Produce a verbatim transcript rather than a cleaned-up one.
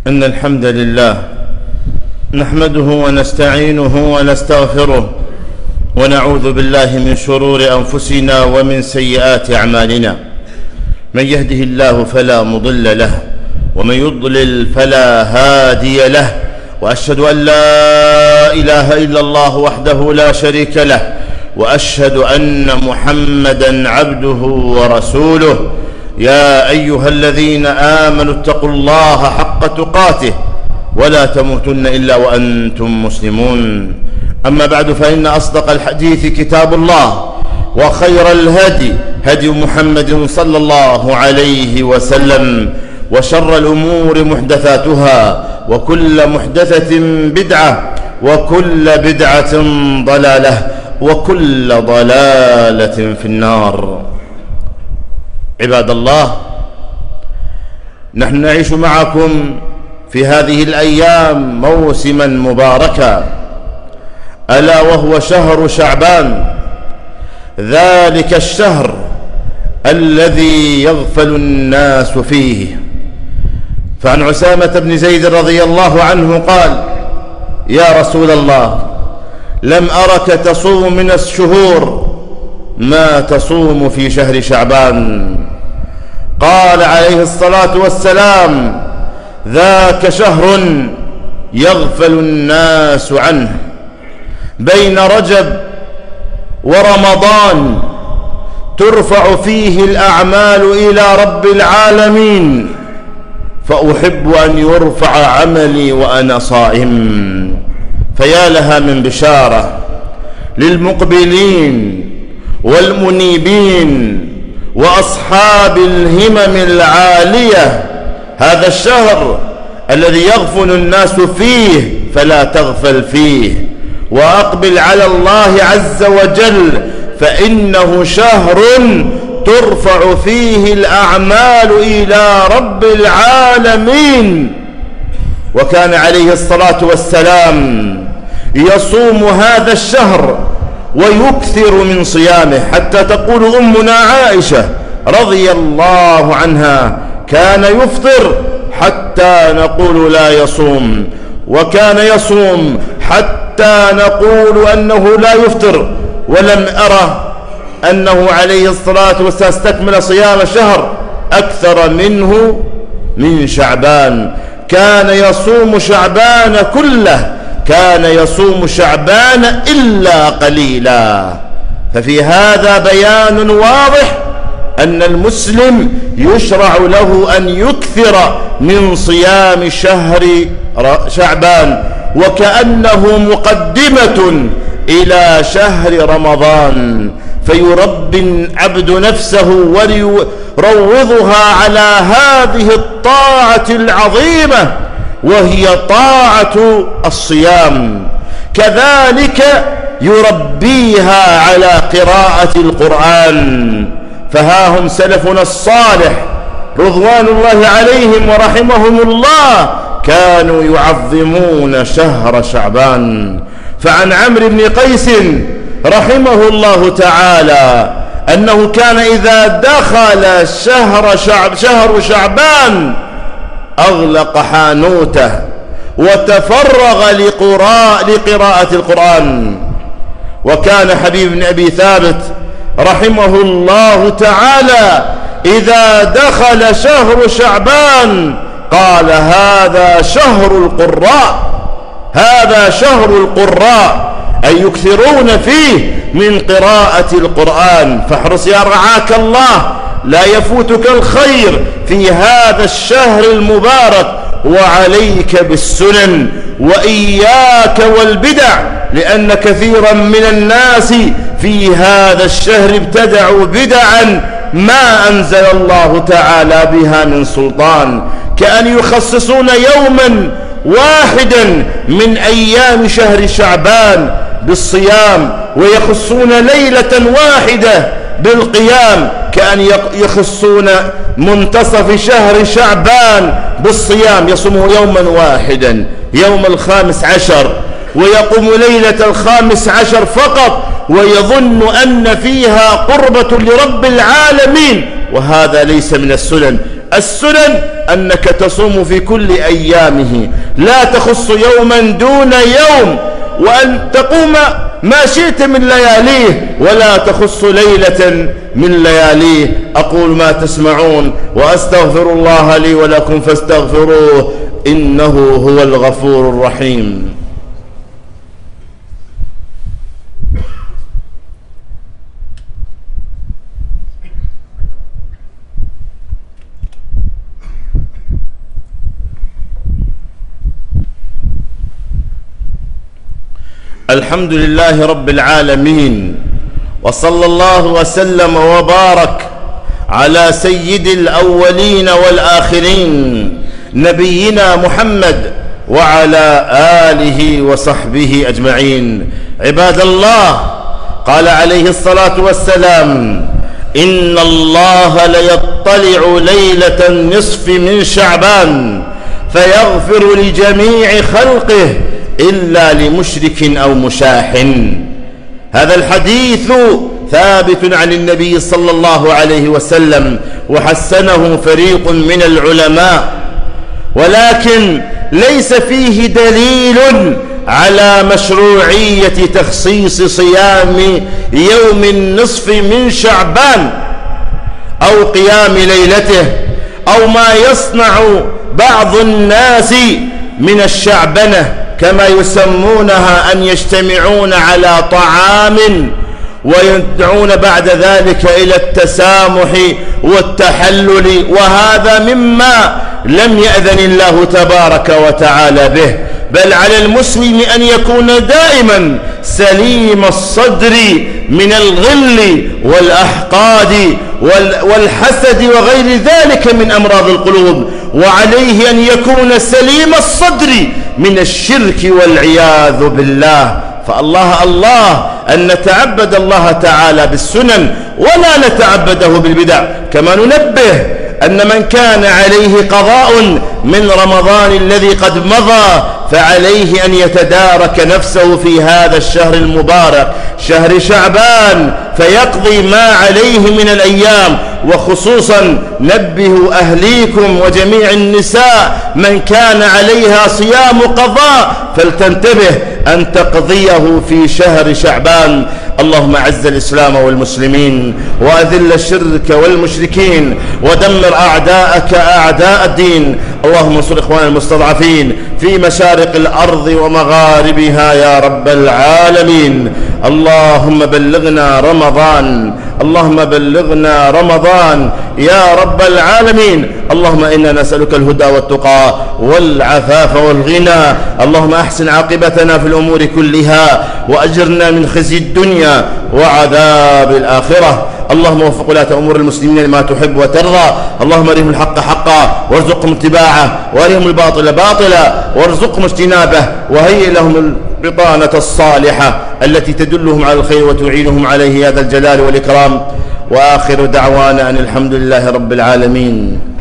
إن الحمد لله نحمده ونستعينه ونستغفره ونعوذ بالله من شرور أنفسنا ومن سيئات أعمالنا. من يهده الله فلا مضل له ومن يضلل فلا هادي له، وأشهد أن لا إله إلا الله وحده لا شريك له، وأشهد أن محمدًا عبده ورسوله. يا أيها الذين آمنوا اتقوا الله حق تقاته ولا تموتن إلا وأنتم مسلمون. أما بعد، فإن أصدق الحديث كتاب الله، وخير الهدي هدي محمد صلى الله عليه وسلم، وشر الأمور محدثاتها، وكل محدثة بدعة، وكل بدعة ضلالة، وكل ضلالة في النار. عباد الله، نحن نعيش معكم في هذه الأيام موسما مباركا، ألا وهو شهر شعبان، ذلك الشهر الذي يغفل الناس فيه. فعن عسامة بن زيد رضي الله عنه قال: يا رسول الله، لم أرك تصوم من الشهور ما تصوم في شهر شعبان. قال عليه الصلاة والسلام: ذاك شهر يغفل الناس عنه، بين رجب ورمضان ترفع فيه الأعمال إلى رب العالمين، فأحب أن يرفع عملي وأنا صائم. فيا لها من بشارة للمقبلين والمنيبين وأصحاب الهمم العالية، هذا الشهر الذي يغفل الناس فيه، فلا تغفل فيه، وأقبل على الله عز وجل، فإنه شهر ترفع فيه الأعمال إلى رب العالمين. وكان عليه الصلاة والسلام يصوم هذا الشهر ويكثر من صيامه، حتى تقول أمنا عائشة رضي الله عنها: كان يفطر حتى نقول لا يصوم، وكان يصوم حتى نقول أنه لا يفطر. ولم أرى أنه عليه الصلاة والسلام استكمل صيام شهر أكثر منه من شعبان. كان يصوم شعبان كله، كان يصوم شعبان إلا قليلا. ففي هذا بيان واضح أن المسلم يشرع له أن يكثر من صيام شهر شعبان، وكأنه مقدمة إلى شهر رمضان، فيربي العبد نفسه ويروضها على هذه الطاعة العظيمة، وهي طاعة الصيام. كذلك يربيها على قراءة القرآن، فها هم سلفنا الصالح رضوان الله عليهم ورحمهم الله كانوا يعظمون شهر شعبان. فعن عمرو بن قيس رحمه الله تعالى أنه كان إذا دخل شهر شعب شهر شعبان أغلق حانوته وتفرغ لقراءة القرآن. وكان حبيب بن أبي ثابت رحمه الله تعالى إذا دخل شهر شعبان قال: هذا شهر القراء، هذا شهر القراء، أي يكثرون فيه من قراءة القرآن. فاحرص يا رعاك الله، لا يفوتك الخير في هذا الشهر المبارك، وعليك بالسنن وإياك والبدع، لأن كثيرا من الناس في هذا الشهر ابتدعوا بدعا ما أنزل الله تعالى بها من سلطان، كأن يخصصون يوما واحدا من أيام شهر شعبان بالصيام، ويخصون ليلة واحدة بالقيام، كأن يخصون منتصف شهر شعبان بالصيام، يصومه يوما واحدا يوم الخامس عشر، ويقوم ليلة الخامس عشر فقط، ويظن أن فيها قربة لرب العالمين، وهذا ليس من السنن. السنن أنك تصوم في كل أيامه، لا تخص يوما دون يوم، وأن تقوم ما شئت من لياليه ولا تخص ليلة من لياليه. أقول ما تسمعون وأستغفر الله لي ولكم فاستغفروه إنه هو الغفور الرحيم. الحمد لله رب العالمين، وصلى الله وسلم وبارك على سيد الأولين والآخرين نبينا محمد وعلى آله وصحبه أجمعين. عباد الله، قال عليه الصلاة والسلام: إن الله ليطلع ليلة النصف من شعبان فيغفر لجميع خلقه إلا لمشرك أو مشاح. هذا الحديث ثابت عن النبي صلى الله عليه وسلم، وحسنه فريق من العلماء، ولكن ليس فيه دليل على مشروعية تخصيص صيام يوم النصف من شعبان أو قيام ليلته، أو ما يصنع بعض الناس من الشعبنة كما يسمونها، أن يجتمعون على طعام ويدعون بعد ذلك إلى التسامح والتحلل، وهذا مما لم يأذن الله تبارك وتعالى به. بل على المسلم أن يكون دائما سليم الصدر من الغل والأحقاد والحسد وغير ذلك من أمراض القلوب، وعليه أن يكون سليم الصدر من الشرك والعياذ بالله. فالله الله أن نتعبد الله تعالى بالسنن ولا نتعبده بالبدع. كما ننبه أن من كان عليه قضاء من رمضان الذي قد مضى فعليه أن يتدارك نفسه في هذا الشهر المبارك شهر شعبان فيقضي ما عليه من الأيام. وخصوصا نبهوا أهليكم وجميع النساء من كان عليها صيام قضاء فلتنتبه أن تقضيه في شهر شعبان. اللهم أعز الإسلام والمسلمين وأذل الشرك والمشركين ودمر أعداءك أعداء الدين. اللهم انصر إخواننا المستضعفين في مشارق الأرض ومغاربها يا رب العالمين. اللهم بلغنا رمضان، اللهم بلغنا رمضان يا رب العالمين. اللهم إنا نسألك الهدى والتقى والعفاف والغنى. اللهم أحسن عاقبتنا في الأمور كلها وأجرنا من خزي الدنيا وعذاب الآخرة. اللهم وفق ولاة أمور المسلمين لما تحب وترضى. اللهم أرهم الحق حقا وارزقهم اتباعه، وأرهم الباطل باطلا وارزقهم اجتنابه، وهيئ لهم البطانة الصالحة التي تدلهم على الخير وتعينهم عليه يا ذا الجلال والإكرام. وآخر دعوانا أن الحمد لله رب العالمين.